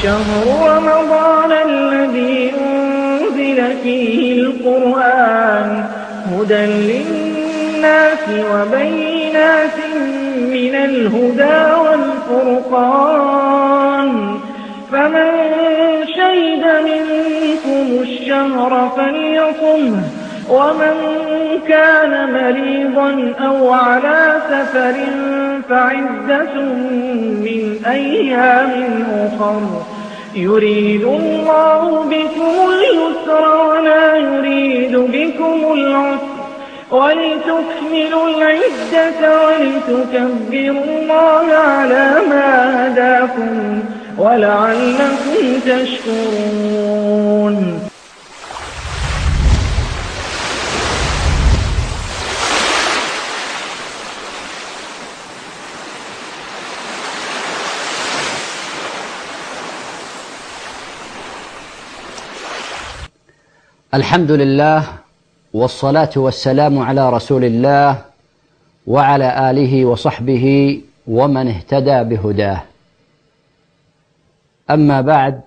شهر رمضان الذي أنزل فيه القرآن هدى للناس وبينات من الهدى والفرقان فمن شهد منكم الشهر فليصمه ومن كان مريضا أو على سفر فعدة من أيام أخر يريد الله بكم اليسر ولا يريد بكم العسر ولتكملوا العدة ولتكبروا الله على ما هداكم ولعلكم تشكرون. الحمد لله والصلاة والسلام على رسول الله وعلى آله وصحبه ومن اهتدى بهداه. أما بعد،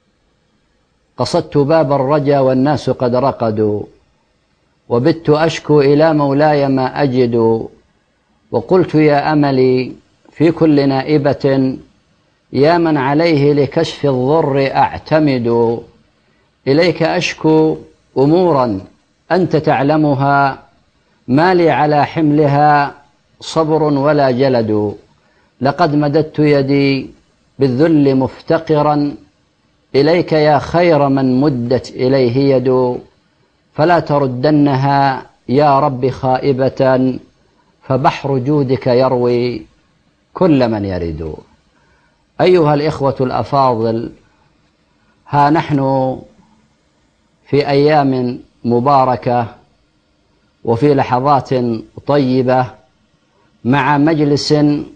قصدت باب الرجا والناس قد رقدوا وبت أشكو إلى مولاي ما أجد وقلت يا أملي في كل نائبة يا من عليه لكشف الضر أعتمد إليك أشكو أمورا أنت تعلمها ما لي على حملها صبر ولا جلد لقد مددت يدي بالذل مفتقرا إليك يا خير من مدت إليه يد فلا تردنها يا رب خائبة فبحر جودك يروي كل من يرد. أيها الإخوة الأفاضل، ها نحن في أيام مباركة وفي لحظات طيبة مع مجلس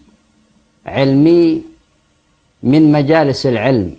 علمي من مجالس العلم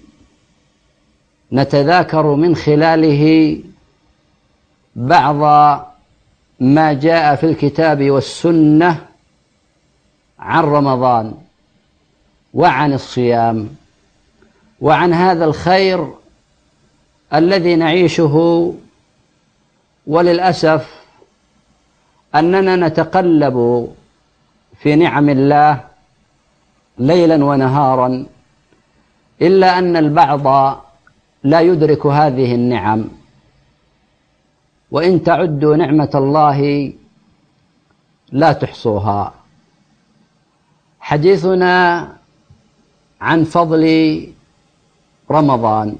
نتذاكر من خلاله بعض ما جاء في الكتاب والسنة عن رمضان وعن الصيام وعن هذا الخير الذي نعيشه. وللأسف أننا نتقلب في نعم الله ليلا ونهارا، إلا أن البعض لا يدرك هذه النعم، وإن تعدوا نعمة الله لا تحصوها. حديثنا عن فضل رمضان.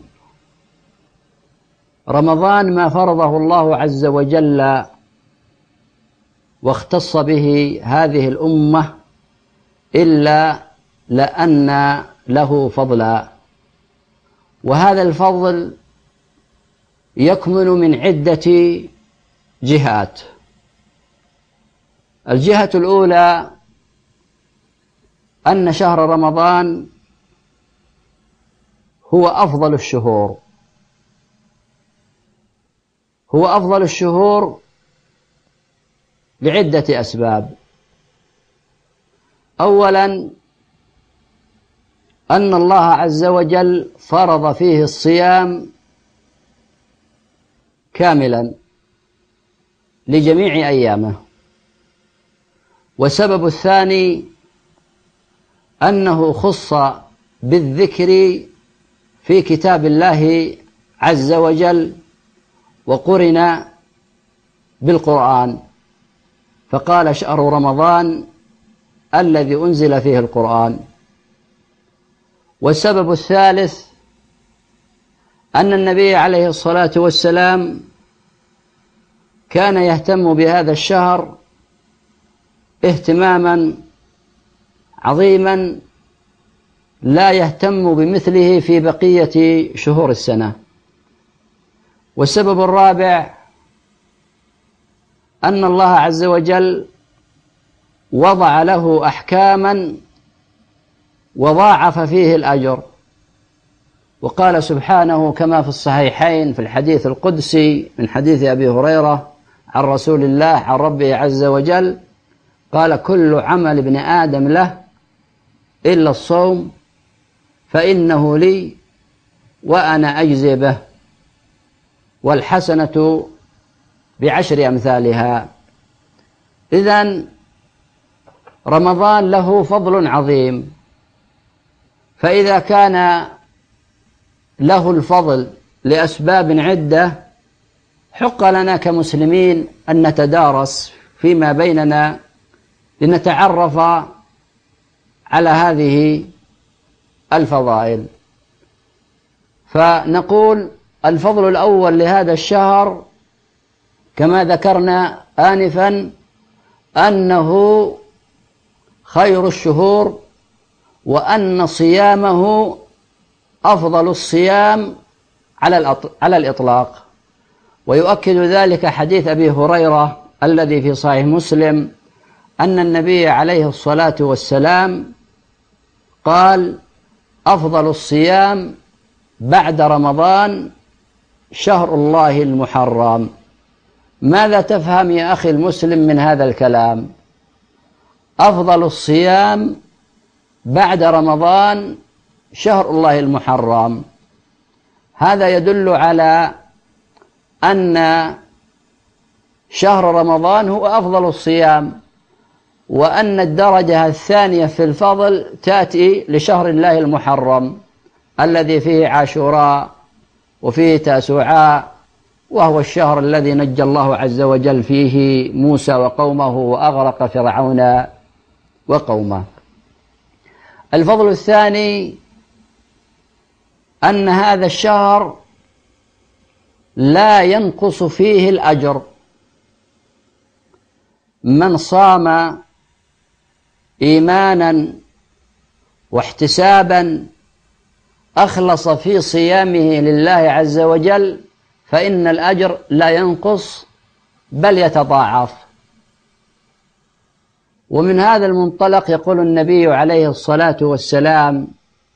رمضان ما فرضه الله عز وجل واختص به هذه الأمة إلا لأن له فضلا، وهذا الفضل يكمن من عدة جهات. الجهة الأولى أن شهر رمضان هو أفضل الشهور، هو أفضل الشهور لعدة أسباب. أولا، أن الله عز وجل فرض فيه الصيام كاملا لجميع أيامه. والسبب الثاني أنه خص بالذكر في كتاب الله عز وجل وقرن بالقرآن، فقال شهر رمضان الذي أنزل فيه القرآن. والسبب الثالث أن النبي عليه الصلاة والسلام كان يهتم بهذا الشهر اهتماما عظيما لا يهتم بمثله في بقية شهور السنة. والسبب الرابع أن الله عز وجل وضع له أحكاما وضاعف فيه الأجر، وقال سبحانه كما في الصحيحين في الحديث القدسي من حديث أبي هريرة عن رسول الله عن ربه عز وجل قال: كل عمل ابن آدم له إلا الصوم فإنه لي وأنا أجزي به، والحسنة ب10 أمثالها. إذن رمضان له فضل عظيم، فإذا كان له الفضل لأسباب عدة، حق لنا كمسلمين أن نتدارس فيما بيننا لنتعرف على هذه الفضائل. فنقول الفضل الأول لهذا الشهر كما ذكرنا آنفا أنه خير الشهور، وأن صيامه أفضل الصيام على الإطلاق. ويؤكد ذلك حديث أبي هريرة الذي في صحيح مسلم أن النبي عليه الصلاة والسلام قال: أفضل الصيام بعد رمضان شهر الله المحرم. ماذا تفهم يا أخي المسلم من هذا الكلام؟ أفضل الصيام بعد رمضان شهر الله المحرم. هذا يدل على أن شهر رمضان هو أفضل الصيام، وأن الدرجة الثانية في الفضل تأتي لشهر الله المحرم الذي فيه عاشوراء وفيه تاسوعاء، وهو الشهر الذي نجى الله عز وجل فيه موسى وقومه وأغرق فرعون وقومه. الفضل الثاني أن هذا الشهر لا ينقص فيه الأجر. من صام إيمانا واحتسابا أخلص في صيامه لله عز وجل فإن الأجر لا ينقص بل يتضاعف. ومن هذا المنطلق يقول النبي عليه الصلاة والسلام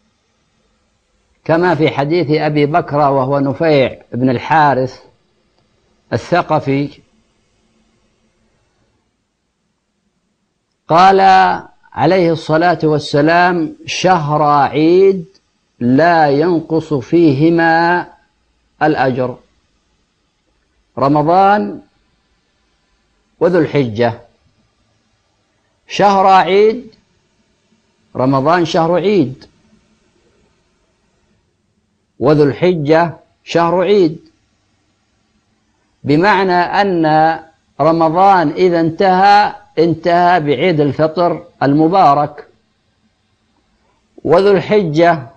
كما في حديث أبي بكر وهو نفيع بن الحارث الثقفي قال عليه الصلاة والسلام: شهر عيد لا ينقص فيهما الأجر، رمضان وذو الحجة. شهر عيد، رمضان شهر عيد، وذو الحجة شهر عيد، بمعنى أن رمضان إذا انتهى بعيد الفطر المبارك، وذو الحجة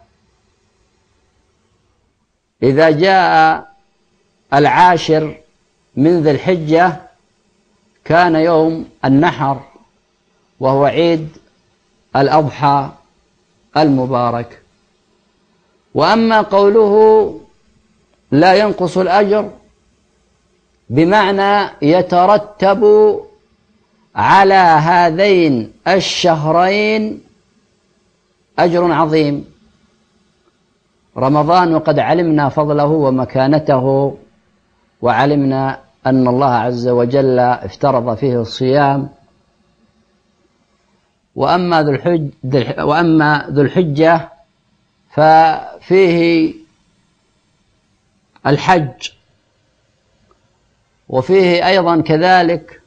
إذا جاء العاشر من ذي الحجة كان يوم النحر وهو عيد الأضحى المبارك. وأما قوله لا ينقص الأجر بمعنى يترتب على هذين الشهرين أجر عظيم. رمضان وقد علمنا فضله ومكانته، وعلمنا أن الله عز وجل افترض فيه الصيام. وأما ذو الحجة ففيه الحج، وفيه أيضا كذلك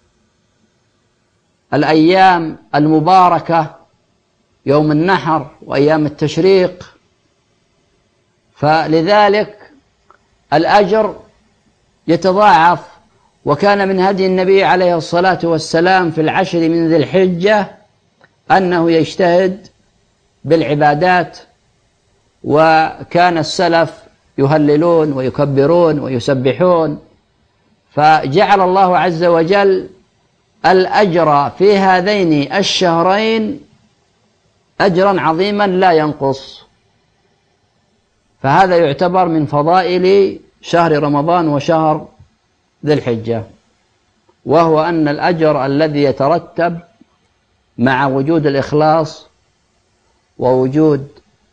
الأيام المباركة يوم النحر وأيام التشريق، فلذلك الأجر يتضاعف. وكان من هدي النبي عليه الصلاة والسلام في العشر من ذي الحجة أنه يجتهد بالعبادات، وكان السلف يهللون ويكبرون ويسبحون، فجعل الله عز وجل الأجر في هذين الشهرين أجرا عظيما لا ينقص. فهذا يعتبر من فضائل شهر رمضان وشهر ذي الحجة، وهو أن الأجر الذي يترتب مع وجود الإخلاص ووجود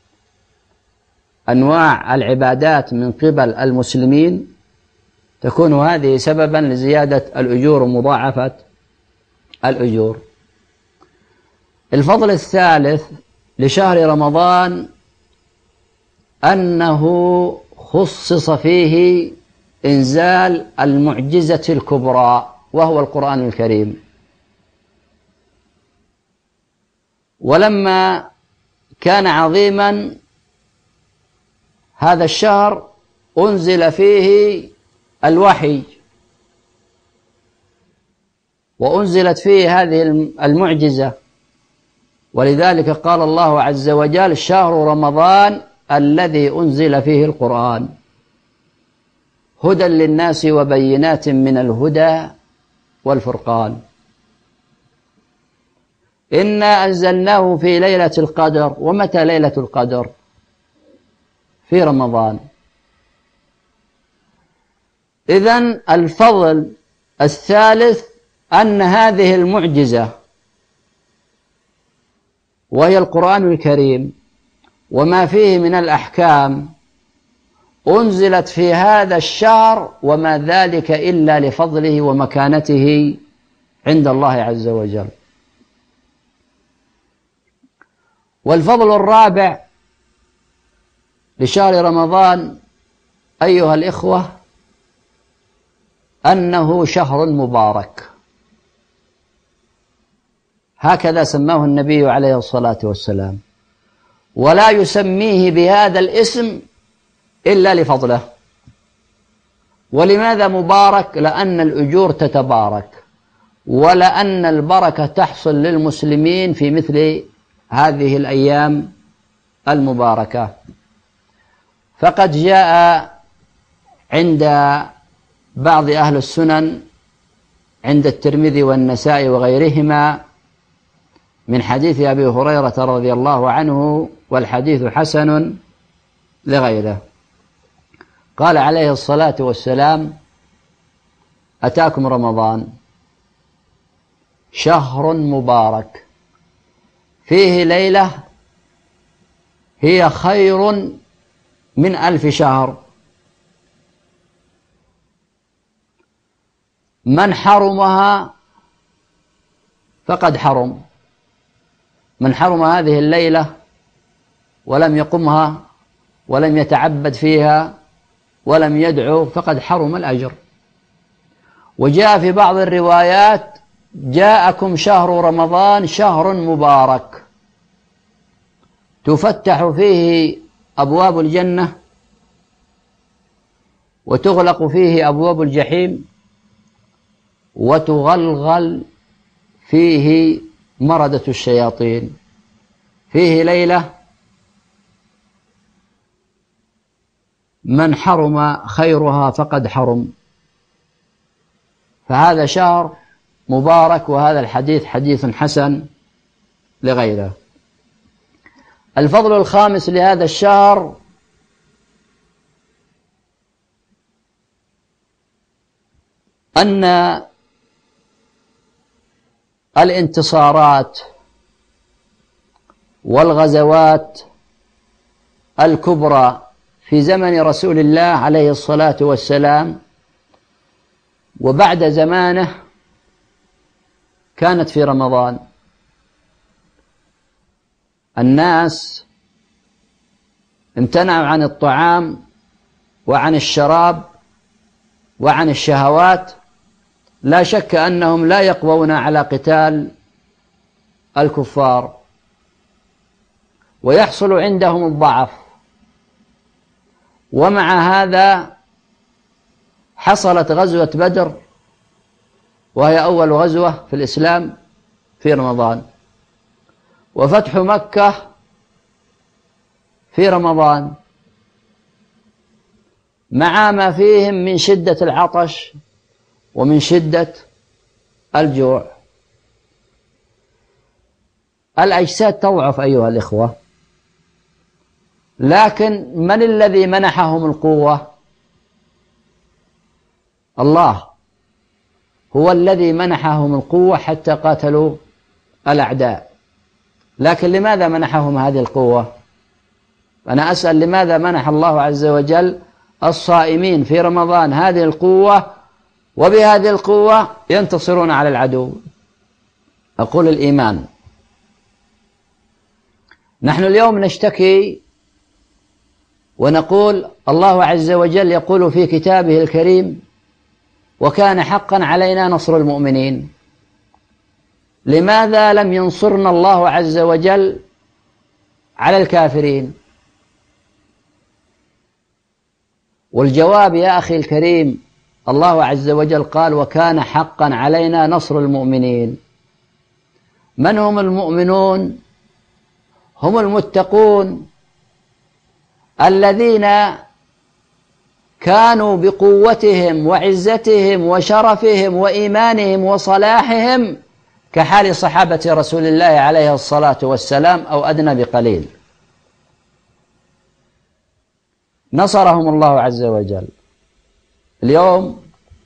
أنواع العبادات من قبل المسلمين تكون هذه سببا لزيادة الأجور ومضاعفة الأجور. الفضل الثالث لشهر رمضان أنه خصص فيه إنزال المعجزة الكبرى وهو القرآن الكريم. ولما كان عظيما هذا الشهر أنزل فيه الوحي وأنزلت فيه هذه المعجزة، ولذلك قال الله عز وجل: شهر رمضان الذي أنزل فيه القرآن هدى للناس وبينات من الهدى والفرقان إنا أنزلناه في ليلة القدر. ومتى ليلة القدر؟ في رمضان. إذن الفضل الثالث أن هذه المعجزة وهي القرآن الكريم وما فيه من الأحكام أنزلت في هذا الشهر، وما ذلك إلا لفضله ومكانته عند الله عز وجل. والفضل الرابع لشهر رمضان أيها الإخوة أنه شهر مبارك، هكذا سماه النبي عليه الصلاة والسلام، ولا يسميه بهذا الاسم إلا لفضله. ولماذا مبارك؟ لأن الأجور تتبارك، ولأن البركة تحصل للمسلمين في مثل هذه الأيام المباركة. فقد جاء عند بعض أهل السنن عند الترمذي والنسائي وغيرهما من حديث أبي هريرة رضي الله عنه، والحديث حسن لغيره، قال عليه الصلاة والسلام: أتاكم رمضان شهر مبارك فيه ليلة هي خير من 1000 شهر، من حرمها فقد حرم. من حرم هذه الليلة ولم يقمها ولم يتعبد فيها ولم يدعو فقد حرم الأجر. وجاء في بعض الروايات: جاءكم شهر رمضان شهر مبارك تفتح فيه أبواب الجنة وتغلق فيه أبواب الجحيم وتغلغل فيه مردة الشياطين، فيه ليلة من حرم خيرها فقد حرم. فهذا شهر مبارك، وهذا الحديث حديث حسن لغيره. الفضل الخامس لهذا الشهر أن الانتصارات والغزوات الكبرى في زمن رسول الله عليه الصلاة والسلام وبعد زمانه كانت في رمضان. الناس امتنعوا عن الطعام وعن الشراب وعن الشهوات، لا شك أنهم لا يقوون على قتال الكفار ويحصل عندهم الضعف. ومع هذا حصلت غزوة بدر، وهي أول غزوة في الإسلام في رمضان، وفتح مكة في رمضان، مع ما فيهم من شدة العطش ومن شدة الجوع. الأجساد تضعف أيها الإخوة، لكن من الذي منحهم القوة؟ الله هو الذي منحهم القوة حتى قاتلوا الأعداء. لكن لماذا منحهم هذه القوة؟ أنا أسأل: لماذا منح الله عز وجل الصائمين في رمضان هذه القوة، وبهذه القوة ينتصرون على العدو؟ أقول: الإيمان. نحن اليوم نشتكي ونقول الله عز وجل يقول في كتابه الكريم: وكان حقا علينا نصر المؤمنين. لماذا لم ينصرنا الله عز وجل على الكافرين؟ والجواب يا أخي الكريم، الله عز وجل قال: وكان حقا علينا نصر المؤمنين. من هم المؤمنون؟ هم المتقون الذين كانوا بقوتهم وعزتهم وشرفهم وإيمانهم وصلاحهم كحال صحابة رسول الله عليه الصلاة والسلام أو أدنى بقليل. نصرهم الله عز وجل. اليوم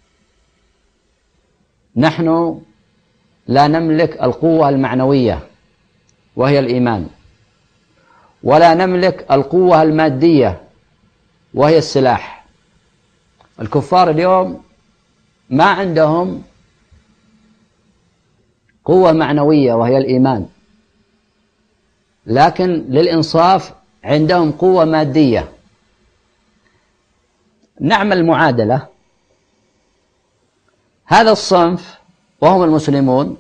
نحن لا نملك القوة المعنوية وهي الإيمان، ولا نملك القوة المادية وهي السلاح. الكفار اليوم ما عندهم قوة معنوية وهي الإيمان، لكن للإنصاف عندهم قوة مادية. نعمل معادلة: هذا الصنف وهم المسلمون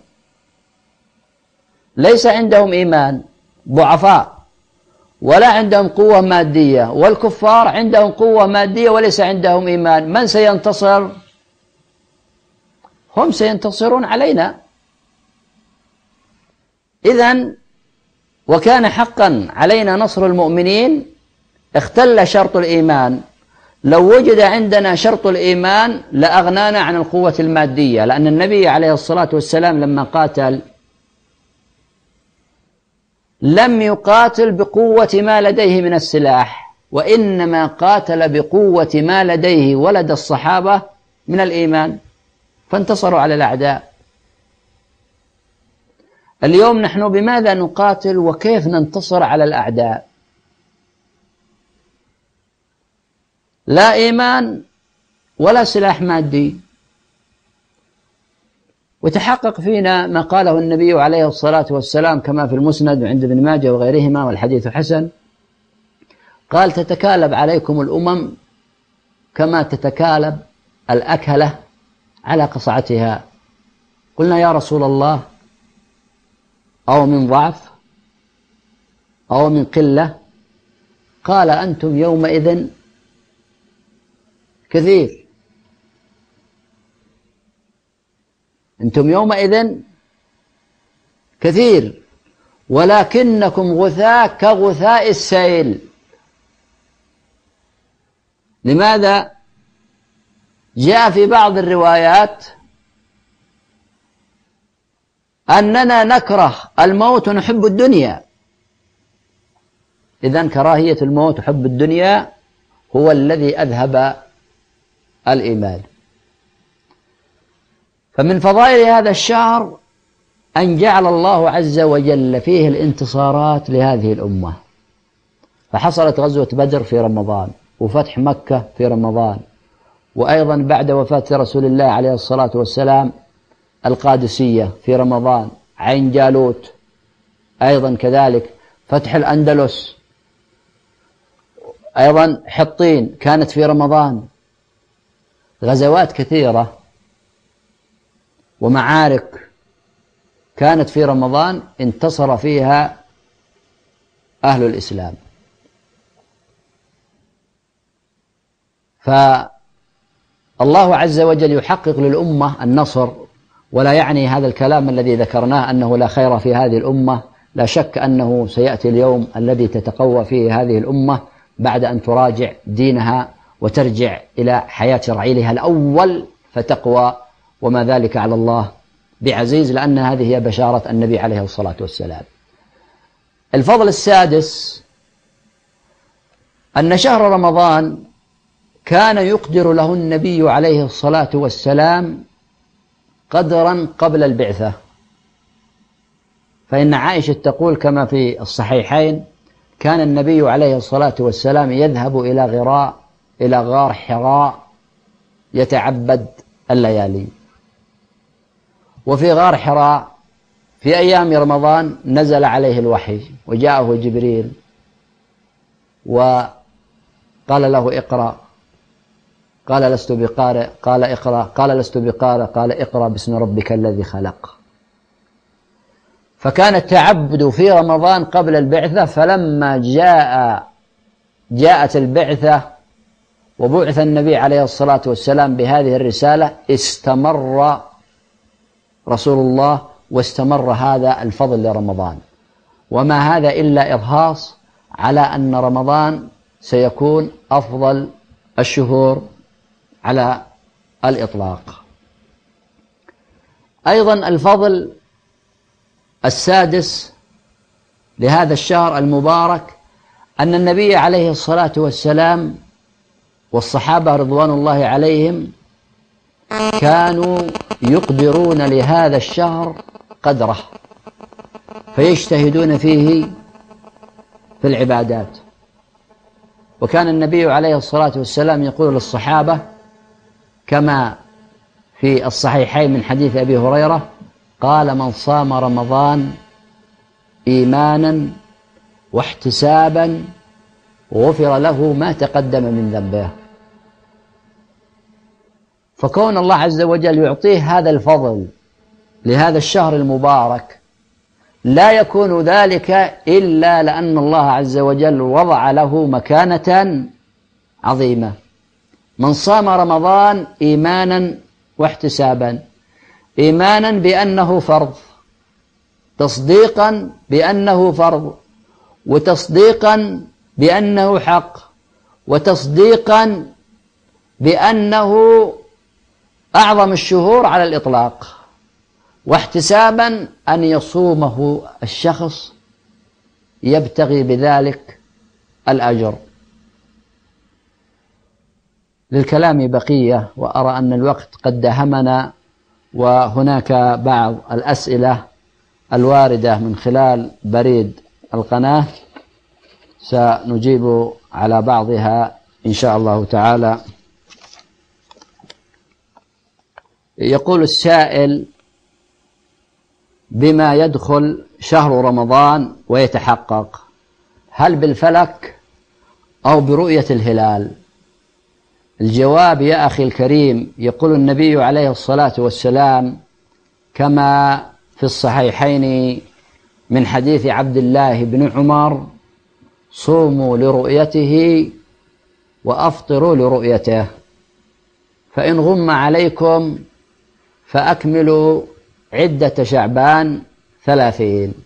ليس عندهم إيمان، ضعفاء، ولا عندهم قوة مادية، والكفار عندهم قوة مادية وليس عندهم إيمان. من سينتصر؟ هم سينتصرون علينا. إذن وكان حقا علينا نصر المؤمنين. اختل شرط الإيمان. لو وجد عندنا شرط الإيمان لأغنانا عن القوة المادية، لأن النبي عليه الصلاة والسلام لما قاتل لم يقاتل بقوة ما لديه من السلاح، وإنما قاتل بقوة ما لديه ولد الصحابة من الإيمان، فانتصروا على الأعداء. اليوم نحن بماذا نقاتل وكيف ننتصر على الأعداء؟ لا إيمان ولا سلاح مادي. وتحقق فينا ما قاله النبي عليه الصلاة والسلام كما في المسند وعند ابن ماجه وغيرهما والحديث حسن، قال: تتكالب عليكم الأمم كما تتكالب الأكلة على قصعتها. قلنا: يا رسول الله، أو من ضعف أو من قلة؟ قال: أنتم يومئذ كثير، أنتم يومئذ كثير ولكنكم غثاء كغثاء السيل. لماذا؟ جاء في بعض الروايات أننا نكره الموت ونحب الدنيا. إذن كراهية الموت وحب الدنيا هو الذي أذهب الإيمان. فمن فضائل هذا الشهر أن جعل الله عز وجل فيه الانتصارات لهذه الأمة. فحصلت غزوة بدر في رمضان، وفتح مكة في رمضان، وأيضا بعد وفاة رسول الله عليه الصلاة والسلام القادسية في رمضان، عين جالوت أيضا كذلك، فتح الأندلس، أيضا حطين كانت في رمضان. غزوات كثيرة ومعارك كانت في رمضان انتصر فيها أهل الإسلام. فالله عز وجل يحقق للأمة النصر، ولا يعني هذا الكلام الذي ذكرناه أنه لا خير في هذه الأمة. لا شك أنه سيأتي اليوم الذي تتقوى فيه هذه الأمة بعد أن تراجع دينها وترجع إلى حياة رعيلها الأول فتقوى، وما ذلك على الله بعزيز، لأن هذه هي بشارة النبي عليه الصلاة والسلام. الفضل السادس أن شهر رمضان كان يقدر له النبي عليه الصلاة والسلام قدرا قبل البعثة. فإن عائشة تقول كما في الصحيحين: كان النبي عليه الصلاة والسلام يذهب إلى غار حراء يتعبد الليالي. وفي غار حراء في أيام رمضان نزل عليه الوحي وجاءه جبريل قال له اقرأ، قال لست بقارئ، قال اقرأ، قال لست بقارئ، قال اقرأ باسم ربك الذي خلق. فكان التعبد في رمضان قبل البعثة، فلما جاءت البعثة وبعث النبي عليه الصلاة والسلام بهذه الرسالة استمر رسول الله واستمر هذا الفضل لرمضان. وما هذا إلا إرهاص على أن رمضان سيكون أفضل الشهور على الإطلاق. أيضا الفضل السادس لهذا الشهر المبارك أن النبي عليه الصلاة والسلام والصحابة رضوان الله عليهم كانوا يقدرون لهذا الشهر قدره، فيجتهدون فيه في العبادات. وكان النبي عليه الصلاة والسلام يقول للصحابة كما في الصحيحين من حديث أبي هريرة قال: من صام رمضان إيمانا واحتسابا غفر له ما تقدم من ذنبه. فكون الله عز وجل يعطيه هذا الفضل لهذا الشهر المبارك لا يكون ذلك إلا لأن الله عز وجل وضع له مكانة عظيمة. من صام رمضان إيمانا واحتسابا، إيمانا بأنه فرض، تصديقا بأنه فرض، وتصديقا بأنه حق، وتصديقا بأنه أعظم الشهور على الإطلاق، واحتسابا أن يصومه الشخص يبتغي بذلك الأجر. للكلام بقية، وأرى أن الوقت قد داهمنا، وهناك بعض الأسئلة الواردة من خلال بريد القناة سنجيب على بعضها إن شاء الله تعالى. يقول السائل: بما يدخل شهر رمضان ويتحقق، هل بالفلك أو برؤية الهلال؟ الجواب يا أخي الكريم، يقول النبي عليه الصلاة والسلام كما في الصحيحين من حديث عبد الله بن عمر: صوموا لرؤيته وأفطروا لرؤيته، فإن غم عليكم فأكملوا عدة شعبان 30.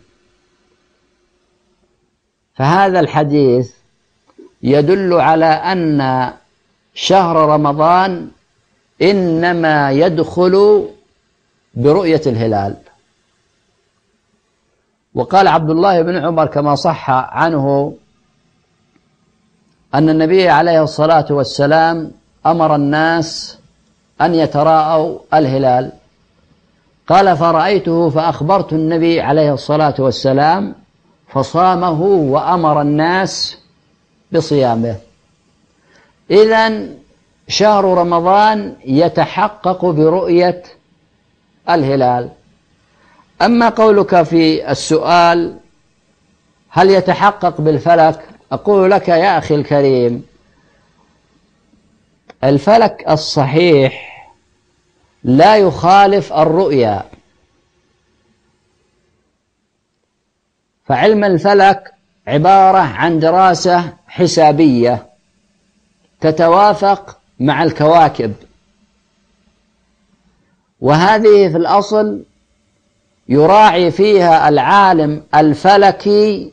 فهذا الحديث يدل على أن شهر رمضان إنما يدخل برؤية الهلال. وقال عبد الله بن عمر كما صح عنه أن النبي عليه الصلاة والسلام أمر الناس أن يتراءوا الهلال، قال: فرأيته فأخبرت النبي عليه الصلاة والسلام فصامه وأمر الناس بصيامه. إذن شهر رمضان يتحقق برؤية الهلال. أما قولك في السؤال هل يتحقق بالفلك، أقول لك يا أخي الكريم: الفلك الصحيح لا يخالف الرؤيا، فعلم الفلك عبارة عن دراسة حسابية تتوافق مع الكواكب، وهذه في الأصل يراعي فيها العالم الفلكي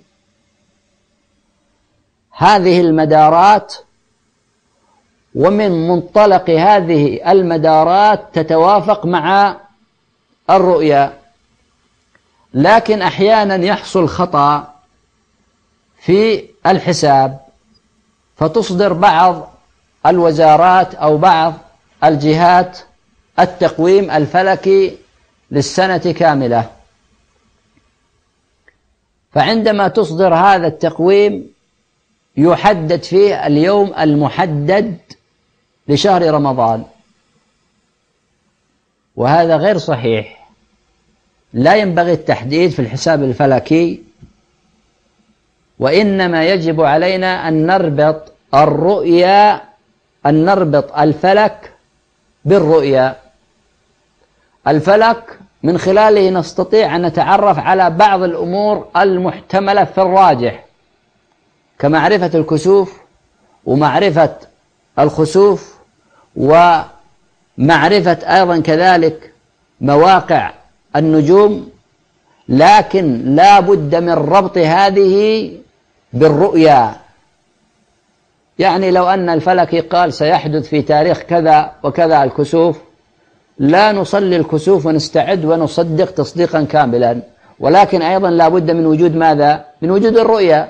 هذه المدارات، ومن منطلق هذه المدارات تتوافق مع الرؤيا. لكن أحيانا يحصل خطأ في الحساب، فتصدر بعض الوزارات أو بعض الجهات التقويم الفلكي للسنة كاملة، فعندما تصدر هذا التقويم يحدد فيه اليوم المحدد لشهر رمضان، وهذا غير صحيح. لا ينبغي التحديد في الحساب الفلكي، وإنما يجب علينا أن نربط الرؤيا أن نربط الفلك بالرؤيا. الفلك من خلاله نستطيع أن نتعرف على بعض الأمور المحتملة في الراجح، كمعرفة الكسوف ومعرفة الخسوف، ومعرفة أيضا كذلك مواقع النجوم، لكن لا بد من ربط هذه بالرؤيا. يعني لو أن الفلكي قال سيحدث في تاريخ كذا وكذا الكسوف، لا نصلي الكسوف ونستعد ونصدق تصديقا كاملا، ولكن أيضا لا بد من وجود ماذا؟ من وجود الرؤيا،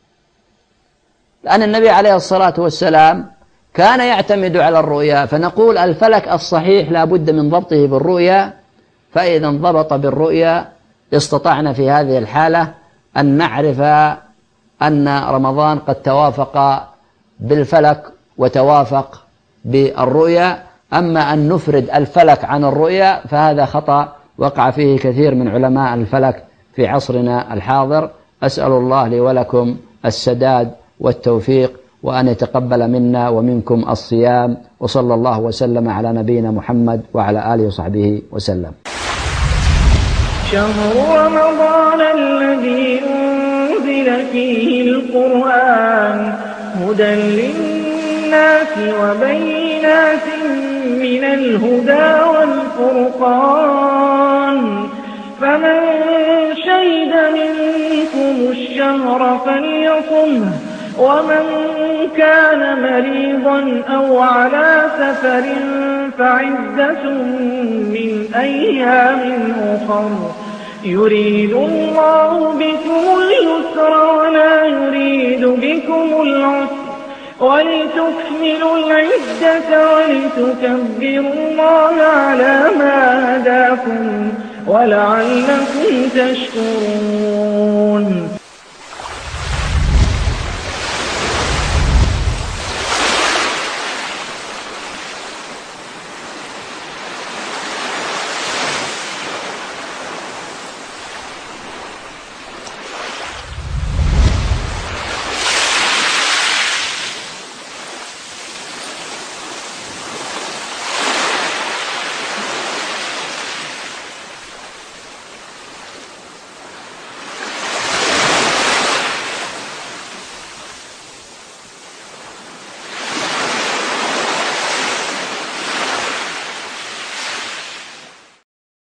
لأن النبي عليه الصلاة والسلام كان يعتمد على الرؤيا، فنقول الفلك الصحيح لا بد من ضبطه بالرؤيا. فإذا انضبط بالرؤيا استطعنا في هذه الحالة أن نعرف أن رمضان قد توافق بالفلك وتوافق بالرؤيا. أما أن نفرد الفلك عن الرؤيا فهذا خطأ وقع فيه كثير من علماء الفلك في عصرنا الحاضر. أسأل الله لي ولكم السداد والتوفيق، وأن يتقبل منا ومنكم الصيام، وصلى الله وسلم على نبينا محمد وعلى آله وصحبه وسلم. شهر رمضان الذي أنزل فيه القرآن هدى للناس وبينات من الهدى والفرقان، فمن شهد منكم الشهر فليصمه، ومن كان مريضا أو على سفر فعدة من أيام أخر، يريد الله بكم اليسر ولا يريد بكم العسر، ولتكملوا العدة ولتكبروا الله على ما هداكم ولعلكم تشكرون.